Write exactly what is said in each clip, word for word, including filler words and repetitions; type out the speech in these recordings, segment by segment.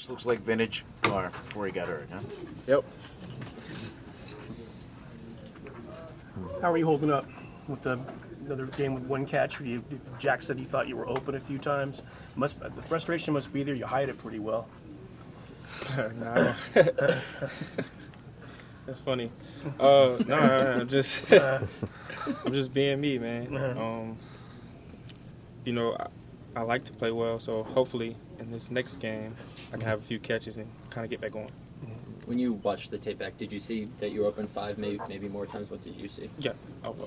This looks like vintage Lamar before he got hurt, huh? Yep. How are you holding up with the another game with one catch? You, Jack said he thought you were open a few times. Must the frustration must be there. You hide it pretty well. Nah. That's funny. Uh, no, nah, I'm just, I'm just being me, man. Um, you know, I, I like to play well, so hopefully in this next game I can have a few catches and kind of get back on. When you watched the tape back, did you see that you were open five, maybe maybe more times? What did you see? Yeah, I will.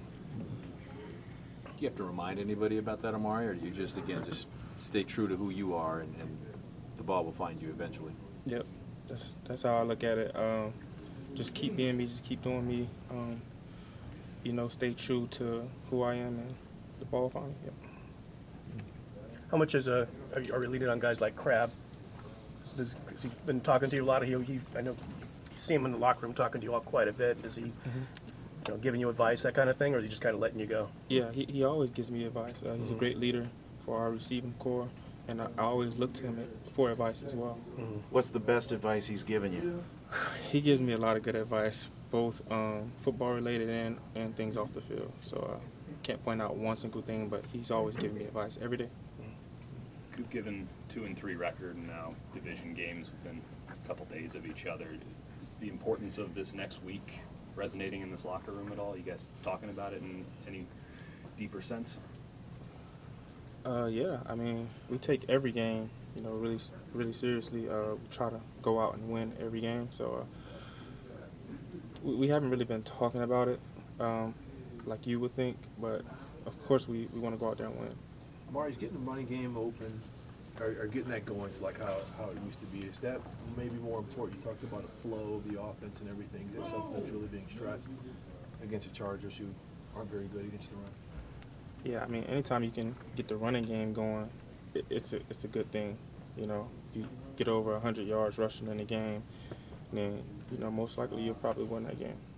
Do you have to remind anybody about that, Amari, or do you just, again, just stay true to who you are and, and the ball will find you eventually? Yep, that's that's how I look at it. Um, just keep being me, just keep doing me. Um, you know, stay true to who I am, and the ball will find me. Yep. How much is a are you, are you leaning on guys like Crab? Has, has he been talking to you a lot? He, he I know you see him in the locker room talking to you all quite a bit. Is he, mm-hmm. you know, giving you advice, that kind of thing, or is he just kind of letting you go? Yeah, he he always gives me advice. Uh, he's mm-hmm. a great leader for our receiving core, and I, I always look to him for advice as well. Mm-hmm. What's the best advice he's given you? He gives me a lot of good advice, both um, football related and, and things off the field. So I uh, can't point out one single thing, but he's always giving me advice every day. Coop, given two and three record and now division games within a couple days of each other, is the importance of this next week resonating in this locker room at all? You guys talking about it in any deeper sense? Uh, yeah, I mean, we take every game, you know, really, really seriously. Uh, we try to go out and win every game. So uh, we, we haven't really been talking about it um, like you would think, but of course we, we want to go out there and win. Amari's getting the running game open, or, or getting that going like how, how it used to be. Is that maybe more important? You talked about the flow of the offense and everything. Is that something that's really being stressed against the Chargers, who aren't very good against the run? Yeah, I mean, anytime you can get the running game going, it, it's a it's a good thing. You know, if you get over one hundred yards rushing in a game, then, you know, most likely you'll probably win that game.